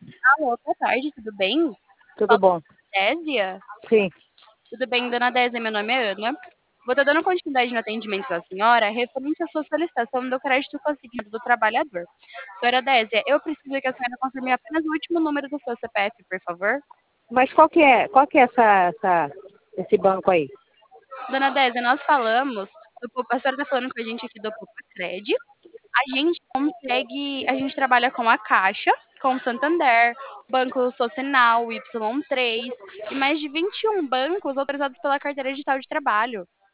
Alô, boa tarde, tudo bem? Tudo Fala, bom? Désia. Sim. Tudo bem, dona Désia? Meu nome é Ana. Vou estar dando continuidade no atendimento da senhora referente à sua solicitação do crédito consignado do trabalhador. Senhora Désia, eu preciso que a senhora confirme apenas o último número do seu CPF, por favor. Mas qual que é esse banco aí? Dona Désia, nós falamos, a senhora está falando com a gente aqui do Poupa-Cred. A gente trabalha com a Caixa, com o Santander, Banco Socinal, Y3 e mais de 21 bancos autorizados pela Carteira Digital de Trabalho.